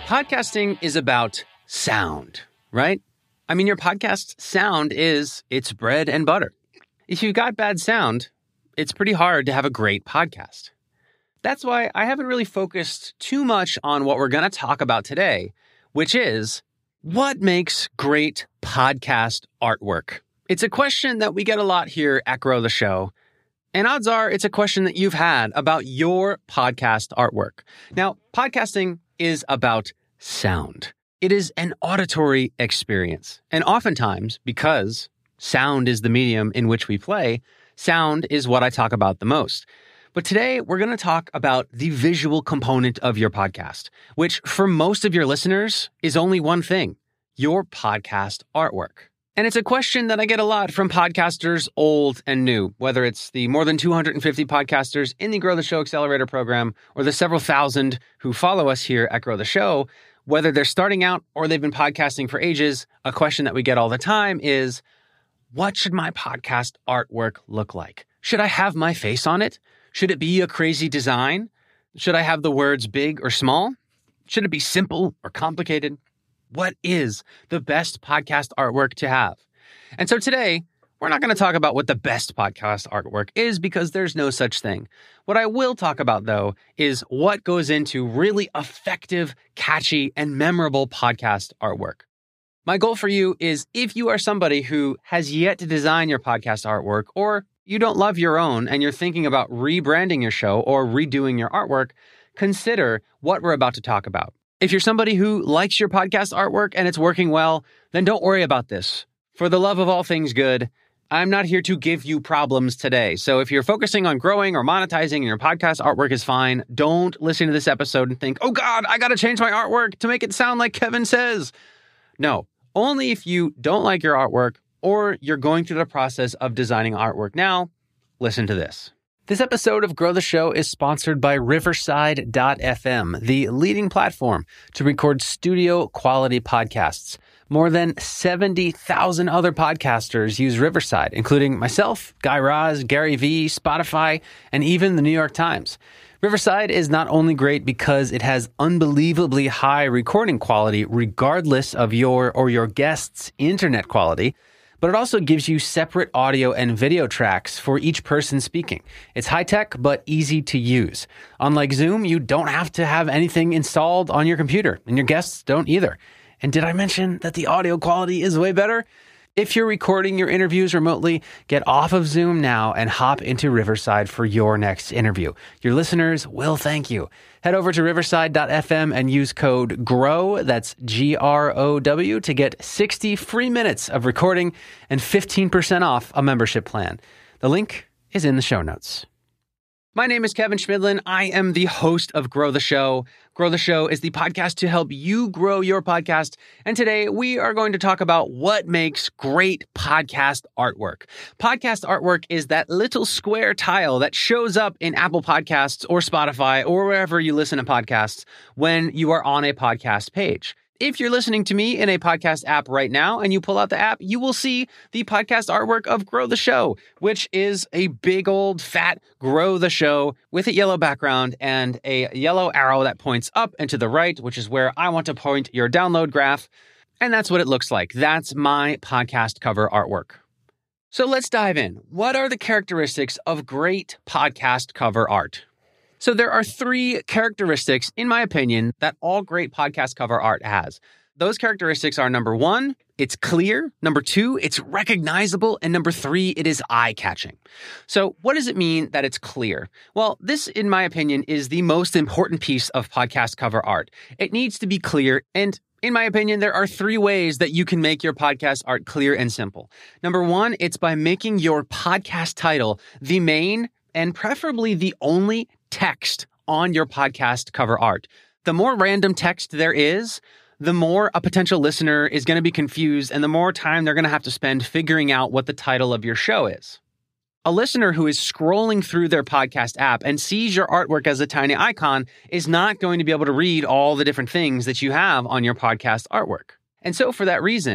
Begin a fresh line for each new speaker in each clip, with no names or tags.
Podcasting is about sound, right? I mean, your podcast sound is its bread and butter. If you've got bad sound, it's pretty hard to have a great podcast. That's why I haven't really focused too much on what we're going to talk about today, which is what makes great podcast artwork? It's a question that we get a lot here at Grow the Show. And odds are it's a question that you've had about your podcast artwork. Now, podcasting is about sound. It is an auditory experience. And oftentimes, because sound is the medium in which we play, sound is what I talk about the most. But today, we're going to talk about the visual component of your podcast, which for most of your listeners is only one thing, your podcast artwork. And it's a question that I get a lot from podcasters old and new, whether it's the more than 250 podcasters in the Grow the Show Accelerator program or the several thousand who follow us here at Grow the Show. Whether they're starting out or they've been podcasting for ages, a question that we get all the time is, what should my podcast artwork look like? Should I have my face on it? Should it be a crazy design? Should I have the words big or small? Should it be simple or complicated? What is the best podcast artwork to have? And so today, we're not going to talk about what the best podcast artwork is because there's no such thing. What I will talk about, though, is what goes into really effective, catchy, and memorable podcast artwork. My goal for you is if you are somebody who has yet to design your podcast artwork, or you don't love your own and you're thinking about rebranding your show or redoing your artwork, consider what we're about to talk about. If you're somebody who likes your podcast artwork and it's working well, then don't worry about this. For the love of all things good, I'm not here to give you problems today. So if you're focusing on growing or monetizing and your podcast artwork is fine, don't listen to this episode and think, oh God, I got to change my artwork to make it sound like Kevin says. No, only if you don't like your artwork or you're going through the process of designing artwork now, listen to this. This episode of Grow the Show is sponsored by Riverside.fm, the leading platform to record studio quality podcasts. More than 70,000 other podcasters use Riverside, including myself, Guy Raz, Gary Vee, Spotify, and even the New York Times. Riverside is not only great because it has unbelievably high recording quality regardless of your or your guest's internet quality, but it also gives you separate audio and video tracks for each person speaking. It's high-tech, but easy to use. Unlike Zoom, you don't have to have anything installed on your computer, and your guests don't either. And did I mention that the audio quality is way better? If you're recording your interviews remotely, get off of Zoom now and hop into Riverside for your next interview. Your listeners will thank you. Head over to riverside.fm and use code GROW, that's GROW, to get 60 free minutes of recording and 15% off a membership plan. The link is in the show notes. My name is Kevin Schmidlin. I am the host of Grow the Show. Grow the Show is the podcast to help you grow your podcast. And today we are going to talk about what makes great podcast artwork. Podcast artwork is that little square tile that shows up in Apple Podcasts or Spotify or wherever you listen to podcasts when you are on a podcast page. If you're listening to me in a podcast app right now and you pull out the app, you will see the podcast artwork of Grow the Show, which is a big old fat Grow the Show with a yellow background and a yellow arrow that points up and to the right, which is where I want to point your download graph. And that's what it looks like. That's my podcast cover artwork. So let's dive in. What are the characteristics of great podcast cover art? So there are 3 characteristics, in my opinion, that all great podcast cover art has. Those characteristics are number 1, it's clear. Number 2, it's recognizable. And number 3, it is eye-catching. So what does it mean that it's clear? Well, this, in my opinion, is the most important piece of podcast cover art. It needs to be clear. And in my opinion, there are 3 ways that you can make your podcast art clear and simple. Number 1, it's by making your podcast title the main and preferably the only text on your podcast cover art. The more random text there is, the more a potential listener is going to be confused and the more time they're going to have to spend figuring out what the title of your show is. A listener who is scrolling through their podcast app and sees your artwork as a tiny icon is not going to be able to read all the different things that you have on your podcast artwork. And so for that reason,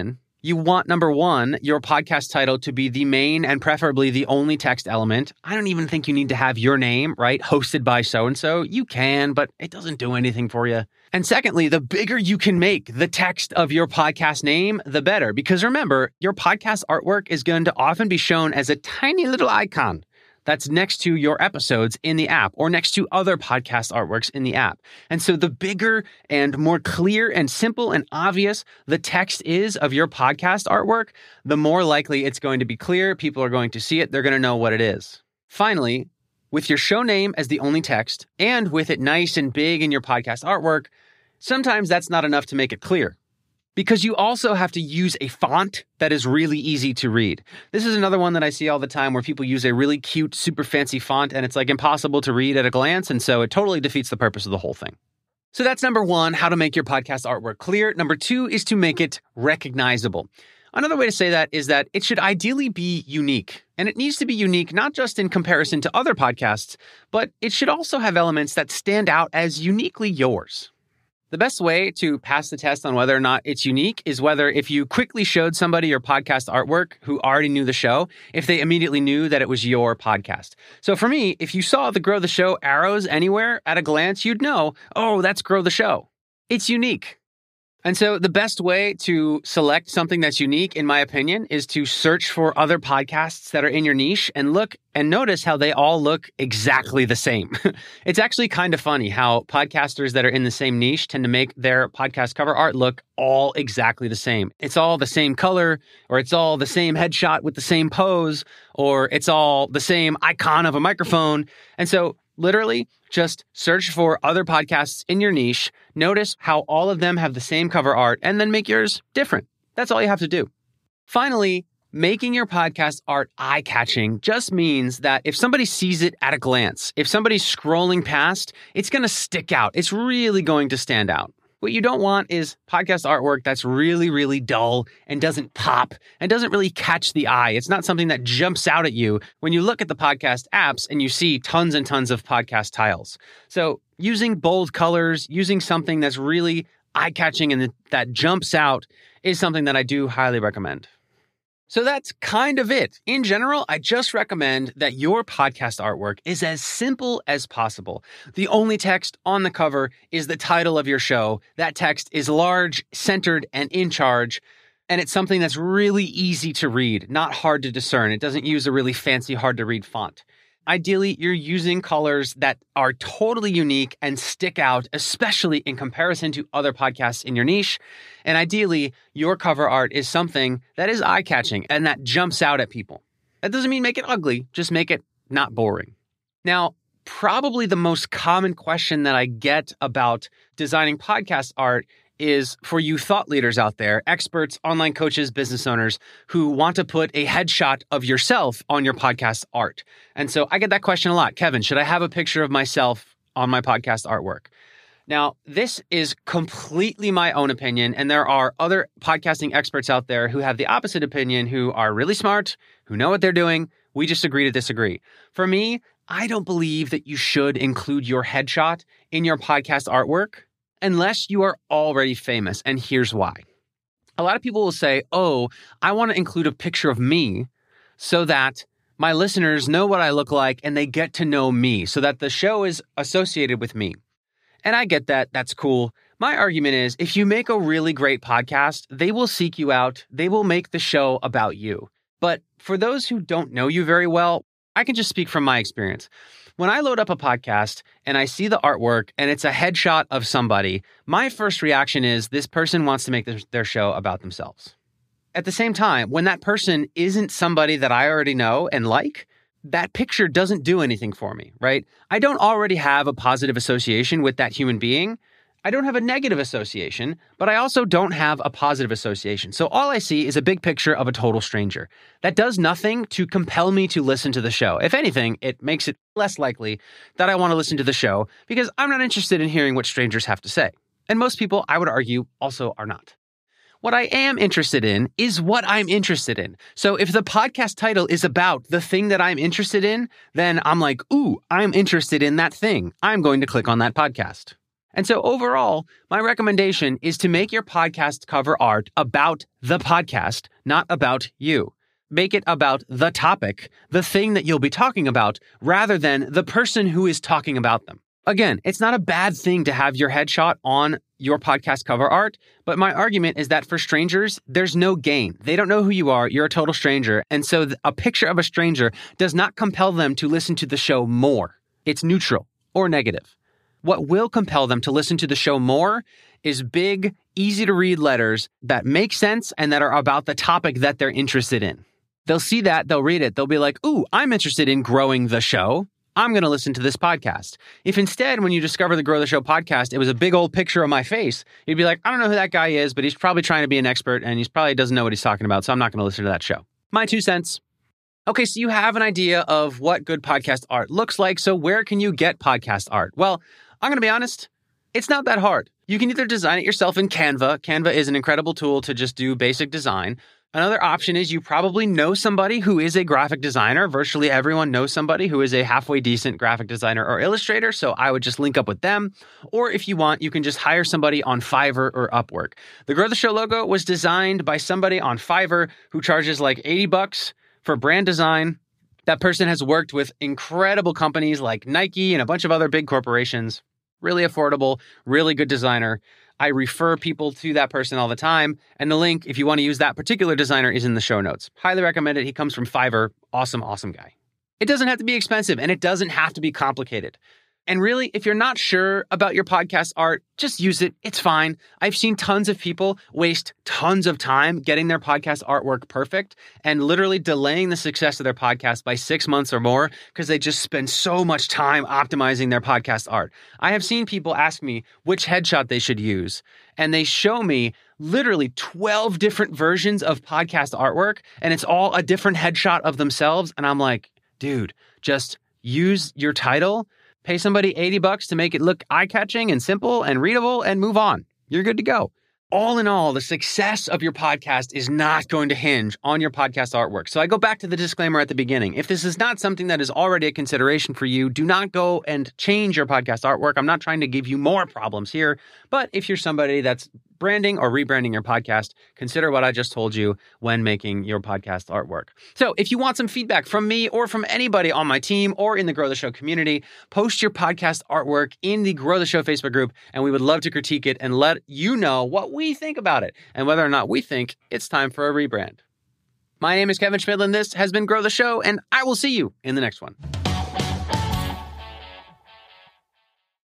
You want, number one, your podcast title to be the main and preferably the only text element. I don't even think you need to have your name, right? Hosted by so-and-so. You can, but it doesn't do anything for you. And secondly, the bigger you can make the text of your podcast name, the better. Because remember, your podcast artwork is going to often be shown as a tiny little icon that's next to your episodes in the app or next to other podcast artworks in the app. And so the bigger and more clear and simple and obvious the text is of your podcast artwork, the more likely it's going to be clear. People are going to see it. They're going to know what it is. Finally, with your show name as the only text and with it nice and big in your podcast artwork, sometimes that's not enough to make it clear. Because you also have to use a font that is really easy to read. This is another one that I see all the time where people use a really cute, super fancy font and it's like impossible to read at a glance. And so it totally defeats the purpose of the whole thing. So that's number one, how to make your podcast artwork clear. Number two is to make it recognizable. Another way to say that is that it should ideally be unique. And it needs to be unique not just in comparison to other podcasts, but it should also have elements that stand out as uniquely yours. The best way to pass the test on whether or not it's unique is whether if you quickly showed somebody your podcast artwork who already knew the show, if they immediately knew that it was your podcast. So for me, if you saw the Grow the Show arrows anywhere at a glance, you'd know, oh, that's Grow the Show. It's unique. And so the best way to select something that's unique, in my opinion, is to search for other podcasts that are in your niche and look and notice how they all look exactly the same. It's actually kind of funny how podcasters that are in the same niche tend to make their podcast cover art look all exactly the same. It's all the same color, or it's all the same headshot with the same pose, or it's all the same icon of a microphone. And so literally, just search for other podcasts in your niche, notice how all of them have the same cover art, and then make yours different. That's all you have to do. Finally, making your podcast art eye-catching just means that if somebody sees it at a glance, if somebody's scrolling past, it's going to stick out. It's really going to stand out. What you don't want is podcast artwork that's really, really dull and doesn't pop and doesn't really catch the eye. It's not something that jumps out at you when you look at the podcast apps and you see tons and tons of podcast tiles. So using bold colors, using something that's really eye-catching and that jumps out is something that I do highly recommend. So that's kind of it. In general, I just recommend that your podcast artwork is as simple as possible. The only text on the cover is the title of your show. That text is large, centered, and in charge. And it's something that's really easy to read, not hard to discern. It doesn't use a really fancy, hard to read font. Ideally, you're using colors that are totally unique and stick out, especially in comparison to other podcasts in your niche. And ideally, your cover art is something that is eye-catching and that jumps out at people. That doesn't mean make it ugly, just make it not boring. Now, probably the most common question that I get about designing podcast art is for you thought leaders out there, experts, online coaches, business owners who want to put a headshot of yourself on your podcast art. And so I get that question a lot. Kevin, should I have a picture of myself on my podcast artwork? Now, this is completely my own opinion, and there are other podcasting experts out there who have the opposite opinion, who are really smart, who know what they're doing. We just agree to disagree. For me, I don't believe that you should include your headshot in your podcast artwork unless you are already famous, and here's why. A lot of people will say, oh, I want to include a picture of me so that my listeners know what I look like and they get to know me, so that the show is associated with me. And I get that. That's cool. My argument is, if you make a really great podcast, they will seek you out. They will make the show about you. But for those who don't know you very well, I can just speak from my experience. When I load up a podcast and I see the artwork and it's a headshot of somebody, my first reaction is this person wants to make their show about themselves. At the same time, when that person isn't somebody that I already know and like, that picture doesn't do anything for me, right? I don't already have a positive association with that human being. I don't have a negative association, but I also don't have a positive association. So all I see is a big picture of a total stranger. That does nothing to compel me to listen to the show. If anything, it makes it less likely that I want to listen to the show because I'm not interested in hearing what strangers have to say. And most people, I would argue, also are not. What I am interested in is what I'm interested in. So if the podcast title is about the thing that I'm interested in, then I'm like, ooh, I'm interested in that thing. I'm going to click on that podcast. And so overall, my recommendation is to make your podcast cover art about the podcast, not about you. Make it about the topic, the thing that you'll be talking about, rather than the person who is talking about them. Again, it's not a bad thing to have your headshot on your podcast cover art, but my argument is that for strangers, there's no gain. They don't know who you are. You're a total stranger. And so a picture of a stranger does not compel them to listen to the show more. It's neutral or negative. What will compel them to listen to the show more is big, easy-to-read letters that make sense and that are about the topic that they're interested in. They'll see that, they'll read it, they'll be like, ooh, I'm interested in growing the show. I'm going to listen to this podcast. If instead, when you discover the Grow the Show podcast, it was a big old picture of my face, you'd be like, I don't know who that guy is, but he's probably trying to be an expert and he's probably doesn't know what he's talking about, so I'm not going to listen to that show. My 2 cents. Okay, so you have an idea of what good podcast art looks like, so where can you get podcast art? Well, I'm going to be honest, it's not that hard. You can either design it yourself in Canva. Canva is an incredible tool to just do basic design. Another option is you probably know somebody who is a graphic designer. Virtually everyone knows somebody who is a halfway decent graphic designer or illustrator, so I would just link up with them. Or if you want, you can just hire somebody on Fiverr or Upwork. The Grow the Show logo was designed by somebody on Fiverr who charges like $80 for brand design. That person has worked with incredible companies like Nike and a bunch of other big corporations. Really affordable, really good designer. I refer people to that person all the time. And the link, if you want to use that particular designer, is in the show notes. Highly recommend it. He comes from Fiverr. Awesome, awesome guy. It doesn't have to be expensive and it doesn't have to be complicated. And really, if you're not sure about your podcast art, just use it. It's fine. I've seen tons of people waste tons of time getting their podcast artwork perfect and literally delaying the success of their podcast by 6 months or more because they just spend so much time optimizing their podcast art. I have seen people ask me which headshot they should use, and they show me literally 12 different versions of podcast artwork, and it's all a different headshot of themselves. And I'm like, dude, just use your title. Pay somebody $80 to make it look eye-catching and simple and readable and move on. You're good to go. All in all, the success of your podcast is not going to hinge on your podcast artwork. So I go back to the disclaimer at the beginning. If this is not something that is already a consideration for you, do not go and change your podcast artwork. I'm not trying to give you more problems here. But if you're somebody that's branding or rebranding your podcast, consider what I just told you when making your podcast artwork. So if you want some feedback from me or from anybody on my team or in the Grow the Show community, post your podcast artwork in the Grow the Show Facebook group, and we would love to critique it and let you know what we think about it and whether or not we think it's time for a rebrand. My name is Kevin Schmidlin. This has been Grow the Show, and I will see you in the next one.